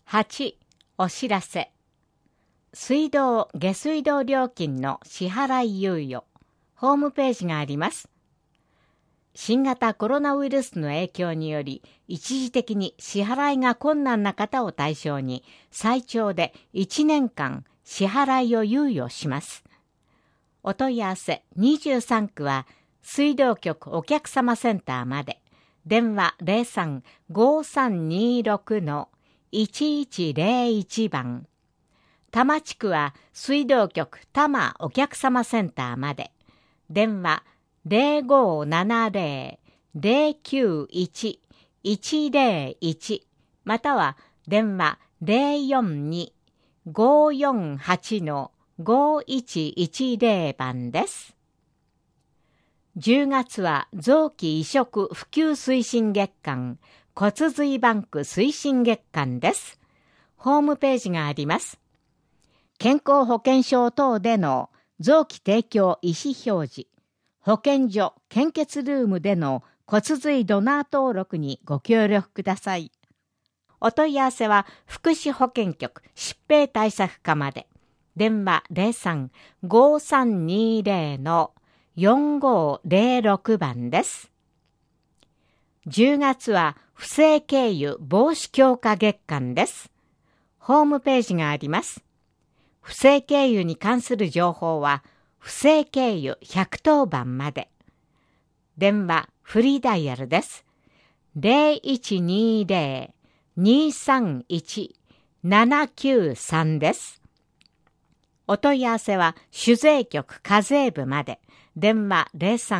8、お知らせ。水道・下水道料金の支払い猶予。ホームページがあります。新型コロナウイルスの影響により、一時的に支払いが困難な方を対象に、最長で1年間支払いを猶予します。お問い合わせ23区は、水道局お客様センターまで。電話03-5326-1101番。多摩地区は水道局多摩お客様センターまで。電話0570-091-101または電話042-548-5110番です。10月は臓器移植普及推進月間、骨髄バンク推進月間です。ホームページがあります。健康保険証等での臓器提供意思表示、保健所献血ルームでの骨髄ドナー登録にご協力ください。お問い合わせは福祉保健局疾病対策課まで。電話03-5320-4506番です。10月は不正経由防止強化月間です。ホームページがあります。不正経由に関する情報は不正経由110番まで。電話フリーダイヤルです。0120-231-793です。お問い合わせは酒税局課税部まで。電話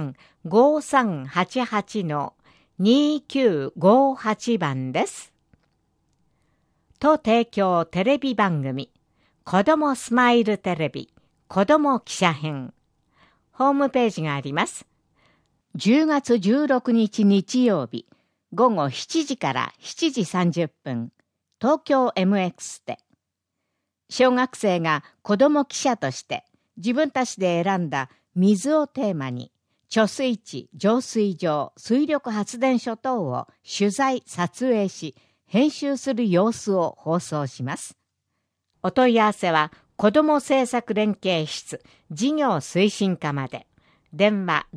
03-5388-2958番です。と提供テレビ番組子どもスマイルテレビ子ども記者編。ホームページがあります。10月16日日曜日午後7時から7時30分東京 MX で小学生が子ども記者として自分たちで選んだ水をテーマに貯水池、浄水場、水力発電所等を取材・撮影し編集する様子を放送します。お問い合わせは子ども政策連携室事業推進課まで。電話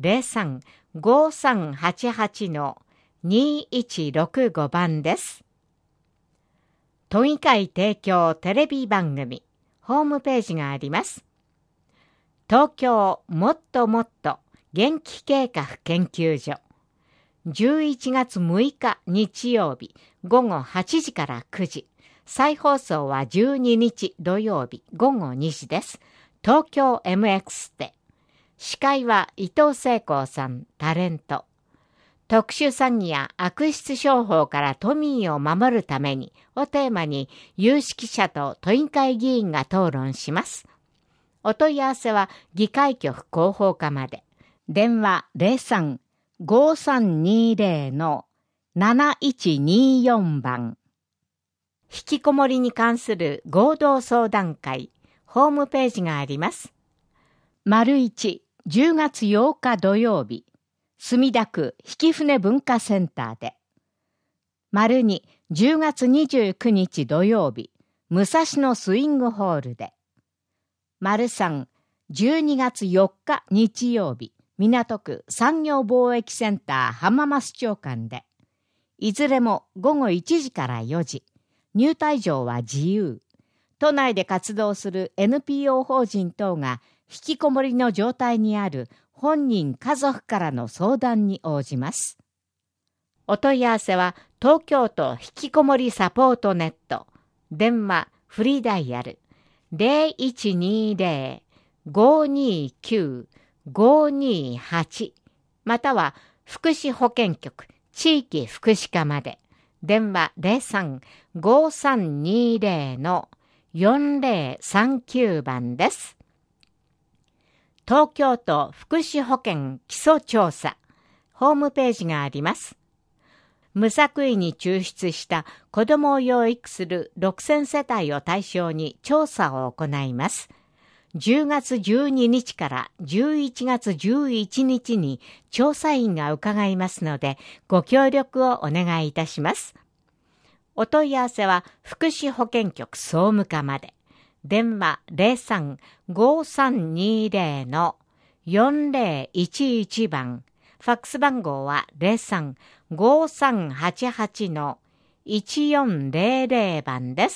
03-5388-2165番です。都議会提供テレビ番組ホームページがあります。東京もっともっと元気計画研究所11月6日日曜日午後8時から9時再放送は12日土曜日午後2時です。東京 MX で司会は伊藤聖光さんタレント。特殊詐欺や悪質商法から都民を守るためにをテーマに有識者と都議会議員が討論します。お問い合わせは議会局広報課まで。電話03-5320-7124番。引きこもりに関する合同相談会、ホームページがあります。1、10月8日土曜日、墨田区曳舟文化センターで。2、10月29日土曜日、武蔵野スイングホールで。3、12月4日日曜日、港区産業貿易センター浜松町間で。いずれも午後1時から4時。入退場は自由。都内で活動する NPO 法人等が引きこもりの状態にある本人家族からの相談に応じます。お問い合わせは東京都引きこもりサポートネット。電話フリーダイヤル 0120-529-528 または福祉保健局地域福祉課まで。電話03-5320-4039番です。東京都福祉保健基礎調査ホームページがあります。無作為に抽出した子どもを養育する6000世帯を対象に調査を行います。10月12日から11月11日に調査員が伺いますので、ご協力をお願いいたします。 お問い合わせは福祉保健局総務課まで。電話03-5320-4011番。ファックス番号は03-5388-1400番です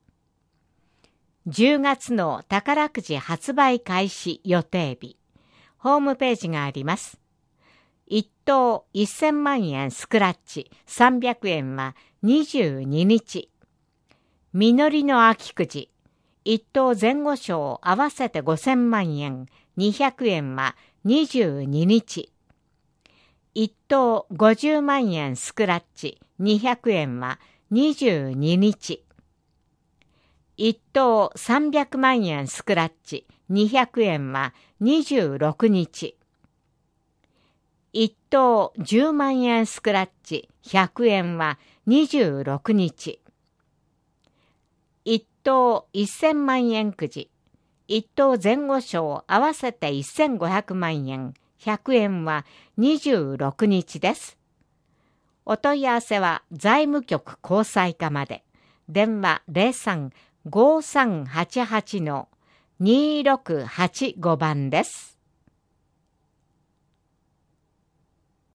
。10月の宝くじ発売開始予定日。ホームページがあります。1等1000万円スクラッチ300円は22日。実りの秋くじ。1等前後賞合わせて5000万円200円は22日。1等50万円スクラッチ200円は22日。1等300万円スクラッチ200円は26日。1等10万円スクラッチ100円は26日。1等1000万円くじ。1等前後賞合わせて1500万円100円は26日です。お問い合わせは財務局交際課まで。電話03-5388-2685番です。